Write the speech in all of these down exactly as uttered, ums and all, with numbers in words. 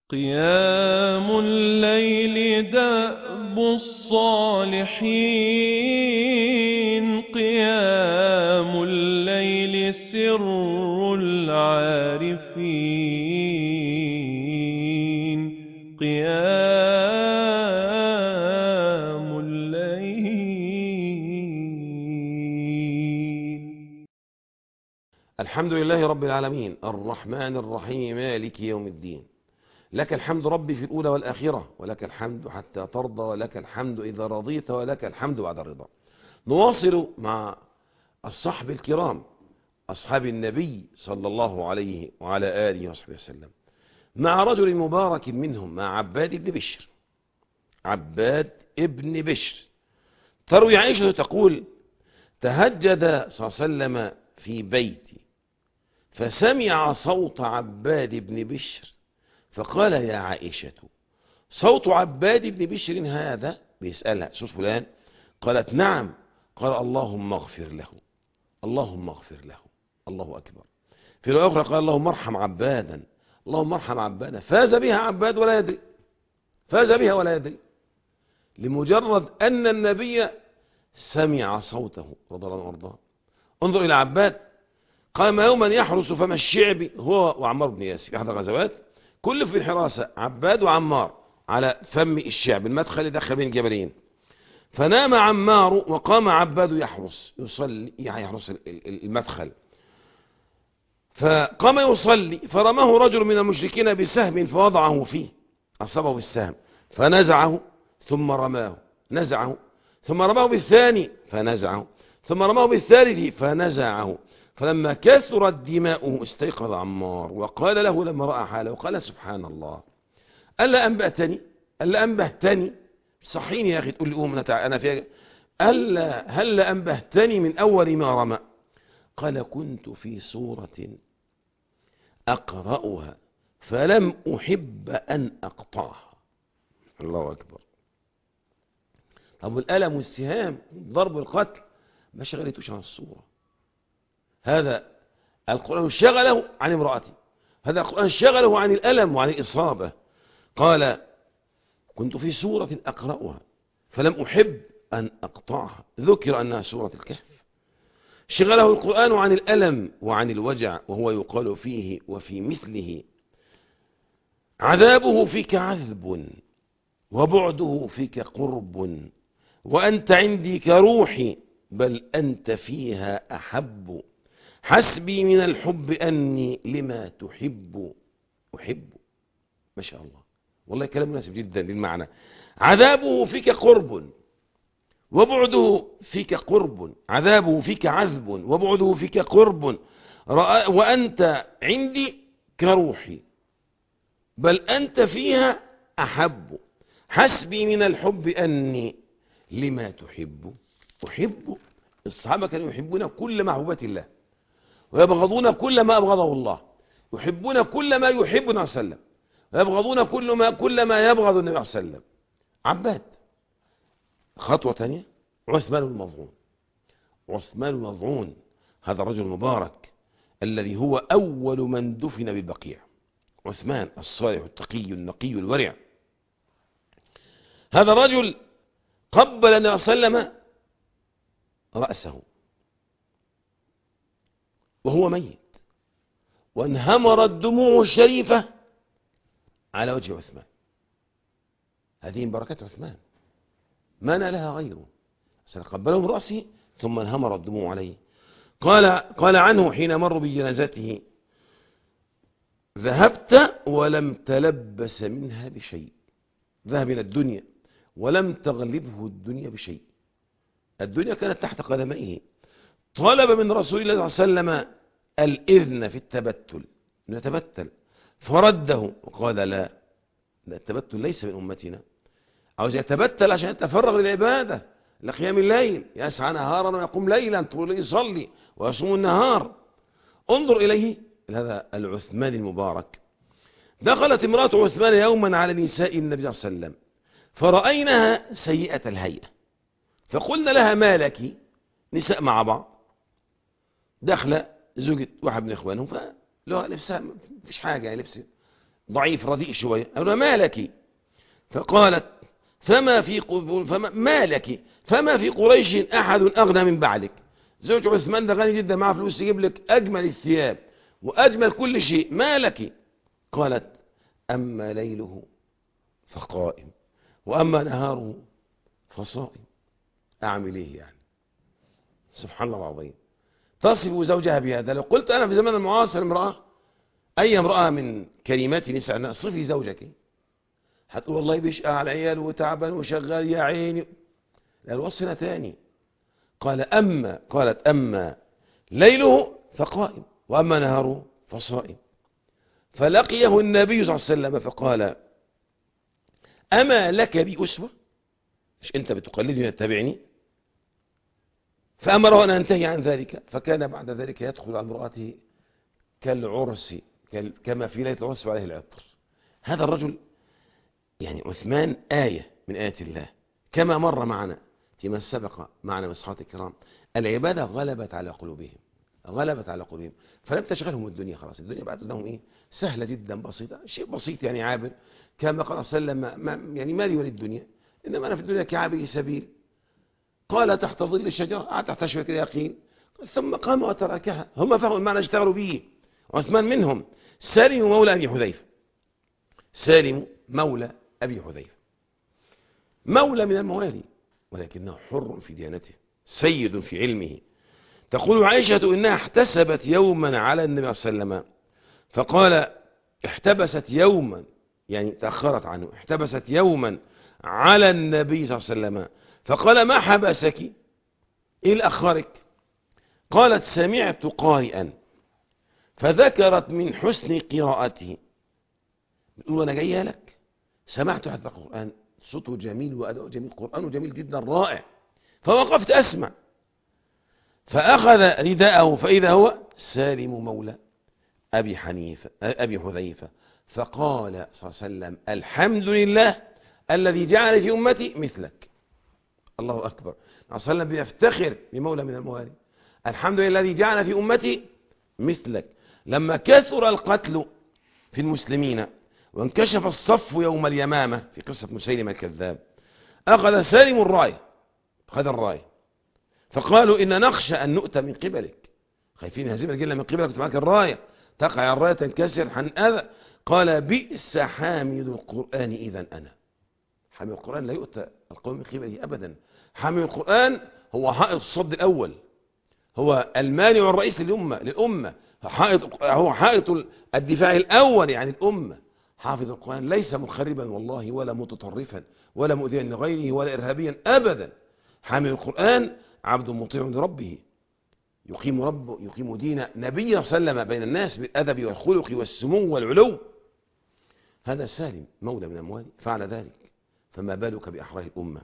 قيام الليل دأب الصالحين، قيام الليل سر العارفين، قيام الليل. الحمد لله رب العالمين الرحمن الرحيم مالك يوم الدين. لك الحمد ربي في الأولى والآخرة، ولك الحمد حتى ترضى، ولك الحمد إذا رضيت، ولك الحمد بعد الرضا. نواصل مع الصحب الكرام أصحاب النبي صلى الله عليه وعلى آله وصحبه وسلم، مع رجل مبارك منهم، مع عباد بن بشر. عباد ابن بشر. تروي عائشة تقول: تهجد صلى الله عليه وسلم في بيتي فسمع صوت عباد بن بشر فقال: يا عائشة، صوت عباد بن بشر هذا؟ بيسألها: صوت فلان؟ قالت: نعم. قال: اللهم اغفر له، اللهم اغفر له. الله أكبر. في رواية أخرى قال: اللهم ارحم عبادا، اللهم ارحم عبادا. فاز بها عباد ولا يدري، فاز بها ولا يدري، لمجرد أن النبي سمع صوته رضي الله عنه وارضاه. انظر إلى عباد، قام يوما يحرس فم الشعب هو وعمار بن ياسر في احدى الغزوات، كل في الحراسة عباد وعمار على فم الشعب، المدخل اللي دخل بين الجبلين. فنام عمار وقام عباد يحرس يصلي يحرس المدخل، فقام يصلي فرماه رجل من المشركين بسهم فوضعه فيه، أصابه بالسهم فنزعه ثم رماه، نزعه ثم رماه بالثاني فنزعه ثم رماه بالثالث فنزعه. فلما كثرت دماؤه استيقظ عمار وقال له لما رأى حاله، وقال: سبحان الله، ألا أنبأتني، ألا أنبهتني، صحيني يا أخي تقول لي قوم أنا فيها، ألا هل أنبهتني من أول ما رمى؟ قال: كنت في سورة أقرأها فلم أحب أن أقطعها. الله أكبر. طب الألم والسهام ضرب القتل ما شغلتوش عن الصورة. هذا القرآن شغله عن امرأته، هذا القرآن شغله عن الألم وعن الإصابة. قال: كنت في سورة أقرأها فلم أحب أن أقطعها. ذكر أنها سورة الكهف. شغله القرآن عن الألم وعن الوجع، وهو يقال فيه وفي مثله: عذابه فيك عذب وبعده فيك قرب، وأنت عندي كروحي بل أنت فيها أحب، حسبي من الحب أني لما تحب أحب. ما شاء الله، والله كلام مناسب جدا للمعنى. عذابه فيك قرب وبعده فيك قرب، عذابه فيك عذب وبعده فيك قرب، وأنت عندي كروحي بل أنت فيها أحب، حسبي من الحب أني لما تحب أحب. الصحابة كانوا يحبون كل محبوبات الله ويبغضون كل ما أبغضه الله، يحبون كل ما يحب النبي صلى الله عليه وسلم ويبغضون كل ما كل ما يبغض النبي صلى الله عليه وسلم. عباد. خطوة ثانية: عثمان المظعون. عثمان المظعون هذا الرجل المبارك الذي هو أول من دفن بالبقيع. عثمان الصالح التقي النقي الورع. هذا الرجل قبل النبي صلى الله عليه وسلم رأسه وهو ميت، وانهمرت دموعه الشريفة على وجه عثمان. هذه من بركات عثمان ما نالها غيره. قبله من رأسه ثم انهمرت الدموع عليه. قال قال عنه حين مروا بجنازته: ذهبت ولم تلبس منها بشيء. ذهب من الدنيا ولم تغلبه الدنيا بشيء. الدنيا كانت تحت قدميه. طلب من رسول الله صلى الله عليه وسلم الإذن في التبتل، نتبتل، فرده وقال: لا، التبتل ليس من أمتنا. عاوز يتبتل عشان يتفرغ للعبادة، لقيام الليل، يسعى نهارا ويقوم ليلا، طول يصلي ويصوم النهار. انظر إليه، هذا العثمان المبارك. دخلت امرأة عثمان يوما على نساء النبي صلى الله عليه وسلم فرأينها سيئة الهيئة، فقلنا لها: ما لك؟ نساء مع بعض، داخله زوجة واحد من إخوانهم، فلها لبسها مفيش حاجة، يعني لبس ضعيف رديء شوية، قالوا ما لك؟ فقالت فما في فما ما لك فما في قريش أحد أغنى من بعلك. زوج عثمان ده غني جدا، معه فلوس يجيب لك أجمل الثياب وأجمل كل شيء، ما لك؟ قالت أما ليله فقائم وأما نهاره فصائم. أعمل إيه يعني؟ سبحان الله العظيم. تصف زوجها بهذا. لو قلت أنا في زمن المعاصر امرأة، أي امرأة من كلمات نساء صفي زوجك، هتقول والله بيشقى على العيال وتعبان وشغال يا عيني. الوصف هنا تاني. قال أما قالت أما ليله فقائم وأما نهاره فصائم. فلقيه النبي صلى الله عليه وسلم فقال أما لك بي أسوة؟ مش أنت بتقلدني وتتبعني؟ فأمره أن أنتهي عن ذلك. فكان بعد ذلك يدخل على امرأته كالعرس، كما في ليلة العرس وعليه العطر. هذا الرجل يعني عثمان آية من آيات الله، كما مر معنا فيما سبق معنا من الصحابة الكرام. العبادة غلبت على قلوبهم، غلبت على قلوبهم، فلم تشغلهم الدنيا. خلاص الدنيا بعد لهم إيه؟ سهلة جدا بسيطة، شيء بسيط يعني عابر. كما قال صلى الله عليه وسلم ما يعني ما لي وللدنيا، إنما أنا في الدنيا كعابر سبيل. قال تحت ظل الشجرة، قعد تحت شوية كده يقين، ثم قام وتركها. هم فهموا المعنى اشتغلوا به. عثمان منهم. سالم مولى أبي حذيفة، سالم مولى أبي حذيفة مولى من الموالي، ولكنه حر في ديانته، سيد في علمه. تقول عائشة إنها احتسبت يوما على النبي صلى الله عليه وسلم، فقال احتبست يوما، يعني تأخرت عنه، احتبست يوما على النبي صلى الله عليه وسلم، فقال ما حبسك؟ إيه اللي أخرك؟ قالت سمعت قارئا فذكرت من حسن قراءته. بتقول أنا جاية لك، سمعت حتى القرآن، صوته جميل وأداؤه جميل، قرآنه جميل جدا رائع، فوقفت أسمع. فأخذ رداءه فإذا هو سالم مولى أبي حنيفة أبي حذيفة، فقال صلى الله عليه وسلم الحمد لله الذي جعل في أمتي مثلك. الله أكبر. صلى الله عليه وسلم بيفتخر بمولى من الموالي. الحمد لله الذي جعل في أمتي مثلك. لما كثر القتل في المسلمين وانكشف الصف يوم اليمامة في قصة مسيلمة الكذاب، أخذ سالم الراية، أخذ الراية، فقالوا إن نخشى أن نؤتى من قبلك، خايفين هزيمة الجنة من قبلك، معك الراية تقع الراية تنكسر حنأذى. قال بئس حامل القرآن إذا أنا. حامل القرآن لا يؤتى القوم من قبله أبدا. حامل القرآن هو حائط الصد الأول، هو المانع الرئيس للأمة للأمة حائط، هو حائط الدفاع الأول يعني الأمة. حافظ القرآن ليس مخربا والله، ولا متطرفا، ولا مؤذيا لغيره، ولا إرهابيا أبدا. حامل القرآن عبد مطيع لربه، يقيم رب يقيم دين نبي صلى الله عليه وسلم بين الناس بالأدب والخلق والسمو والعلو. هذا سالم مولى من أموال فعل ذلك، فما بالك بأحرار الأمة.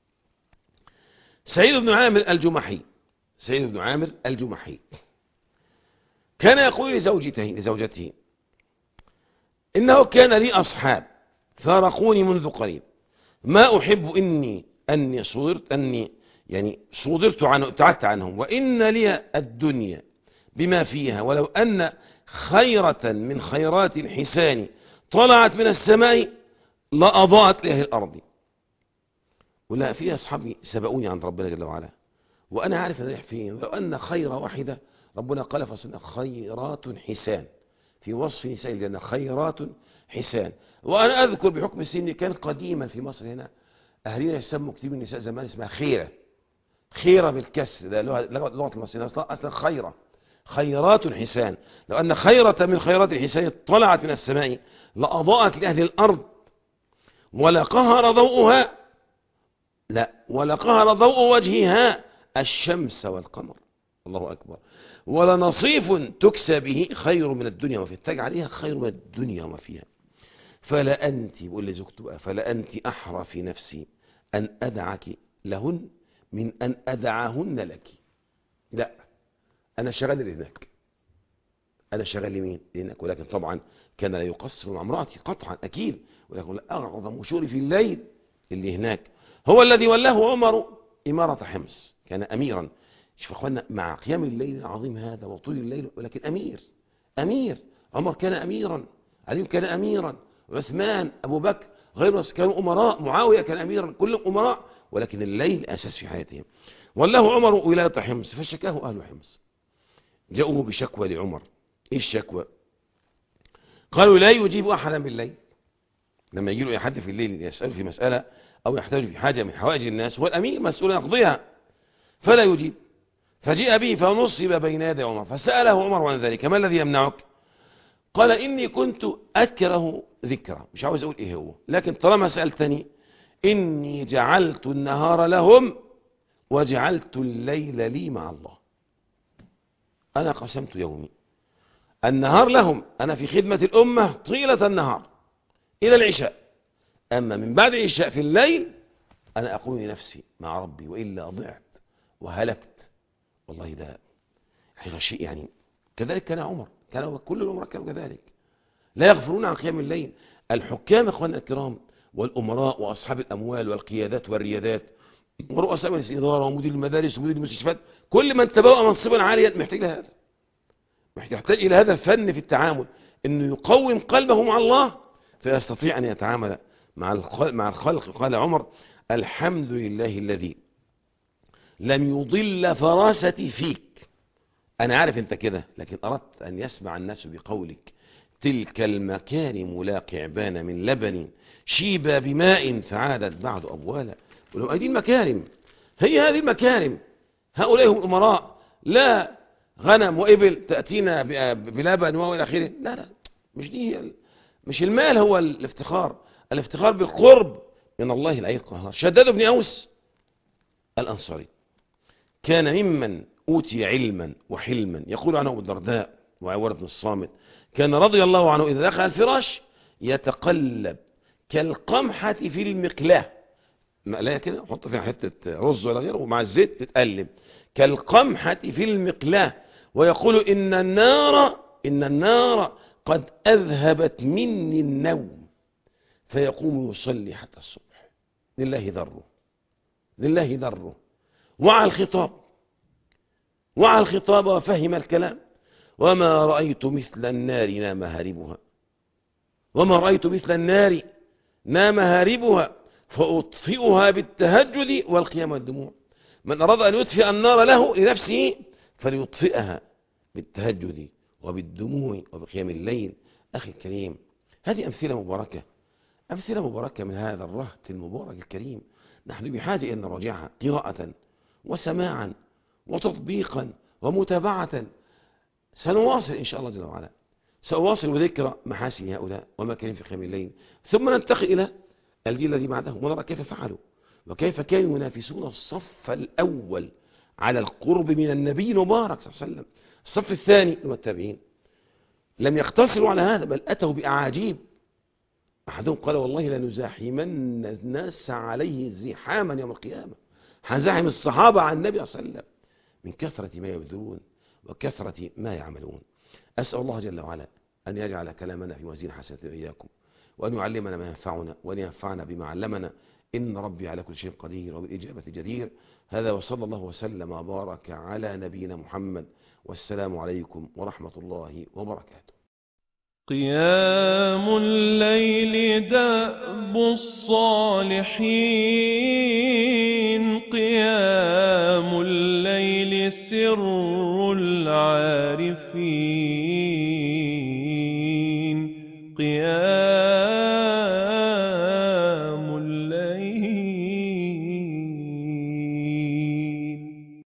سعيد بن عامر الجمحي، سعيد بن عامر الجمحي كان يقول لزوجته لزوجته إنه كان لي أصحاب فارقوني منذ قريب، ما أحب إني أني صدرت أني يعني صدرت عنه ابتعدت عنهم، وإن لي الدنيا بما فيها، ولو أن خيرة من خيرات الحسان طلعت من السماء لأضاءت لأهل الأرض. ولا في أصحابي سبقوني عند ربنا جل وعلا، وأنا عارف أن فين. لو أن خير واحدة، ربنا قال فصلنا خيرات حسان في وصف نساء الجنة، خيرات حسان. وأنا أذكر بحكم السن كان قديما في مصر هنا أهلنا يسموا كتير من النساء زمان اسمها خيرة، خيرة بالكسر، ده لغة المصريين أصلا أصلا خيرة، خيرات حسان. لو أن خيرة من خيرات الحسان طلعت من السماء لأضاءت لأهل الأرض ولقهر ضوءها، لا ولقهر ضوء وجهها الشمس والقمر. الله أكبر. ولنصيف تكسى به خير من الدنيا وفي التاج عليها خير من الدنيا وما فيها. فلا أنت، بقول لزوجته بقى، فلا أنت أحرى في نفسي أن أدعك لهن من أن أدعهن لك. لا، أنا شغال لهناك، أنا شغال لمين؟ لهناك. ولكن طبعا كان لا يقصر مع امرأتي قطعا أكيد، ولكن أعظم شوري في الليل اللي هناك. هو الذي ولاه عمر إمارة حمص، كان أميرا. شوف أخوانا، مع قيام الليل العظيم هذا وطول الليل، ولكن أمير، أمير عمر كان أميرا علي كان أميرا، عثمان، أبو بكر، غيره كانوا أمراء، معاوية كان أميرا، كلهم أمراء، ولكن الليل أساس في حياتهم. والله عمر ولاية حمص فشكاه أهل حمص، جاءوا بشكوى لعمر. إيه الشكوى؟ قالوا لا يجيب أحدا بالليل. لما يجي له حد في الليل يسأل في مسألة أو يحتاج في حاجة من حوائج الناس، هو الأمير مسؤول يقضيها، فلا يجيب. فجيء به فنصب بين يدي عمر، فسأله عمر عن ذلك: ما الذي يمنعك؟ قال: إني كنت أكره ذكره، مش عاوز أقول إيه هو، لكن طالما سألتني إني جعلت النهار لهم وجعلت الليل لي مع الله. أنا قسمت يومي، النهار لهم، أنا في خدمة الأمة طيلة النهار إلى العشاء، أما من بعد العشاء في الليل أنا أقول لنفسي مع ربي، وإلا ضعت وهلكت. والله ده حقيقة شيء يعني. كذلك كان عمر، كان كل الأمراء كانوا كذلك، لا يغفرون عن قيام الليل. الحكام أخواننا الكرام والأمراء وأصحاب الأموال والقيادات والريادات ورؤساء مجلس الإدارة ومدير المدارس ومدير المستشفيات، كل من تبوأ منصبا عاليا محتاج لهذا، محتاج إلى هذا الفن في التعامل، إنه يقوم قلبه مع الله فيستطيع أن يتعامل مع الخلق. قال عمر: الحمد لله الذي لم يضل فراستي فيك. أنا عارف أنت كده، لكن أردت أن يسمع الناس بقولك: تلك المكارم لا قعبان من لبن شيبا بماء فعادت بعد أبوالا. ولو هذه المكارم، هي هذه المكارم، هؤلاء هم الأمراء، لا غنم وإبل تأتينا بلبن وإلى آخره. لا لا، مش دي، مش المال هو الافتخار، الافتخار بالقرب من الله العلي القهار. شداد بن أوس الأنصاري كان ممن أوتي علما وحلما، يقول عنه أبو الدرداء وعوار بن الصامت: كان رضي الله عنه إذا دخل الفراش يتقلب كالقمحة في المقلاة. مقلاة كده حط فيها حتة رز ولا غيره ومع الزيت تتقلب كالقمحة في المقلاة، ويقول: إن النار إن النار قد أذهبت مني النوم، فيقوم يصلي حتى الصبح. لله ذره، لله ذره. وعى الخطاب، وعى الخطاب وفهم الكلام: وما رأيت مثل النار نام هاربها، وما رأيت مثل النار نام هاربها فأطفئها بالتهجد والقيام والدموع. من أراد أن يطفئ النار له لنفسه فليطفئها بالتهجد وبالدموع وبقيام الليل. أخي الكريم، هذه أمثلة مباركة، أمثلة مباركة من هذا الرهط المبارك الكريم. نحن بحاجة أن نراجعها قراءة وسماعا وتطبيقا ومتابعة. سنواصل إن شاء الله جل وعلا، سأواصل وذكر محاسن هؤلاء ومكانهم في قيام الليل، ثم ننتقل إلى الجيل الذي بعدهم ونرى كيف فعلوا وكيف كانوا ينافسون الصف الأول على القرب من النبي المبارك صلى الله عليه وسلم. الصف الثاني هم التابعين، لم يقتصروا على هذا بل أتوا بأعاجيب. أحدهم قال: والله لنزاحمن الناس عليه زحاما يوم القيامة. هنزاحم الصحابة عن النبي صلى الله عليه وسلم من كثرة ما يبذلون وكثرة ما يعملون. أسأل الله جل وعلا أن يجعل كلامنا في موازين حسنة إياكم، وأن يعلمنا ما ينفعنا، وأن ينفعنا بما علمنا. إن ربي على كل شيء قدير وبالإجابة جدير. هذا وصلى الله وسلم وبارك على نبينا محمد، والسلام عليكم ورحمة الله وبركاته. قيام الليل دأب الصالحين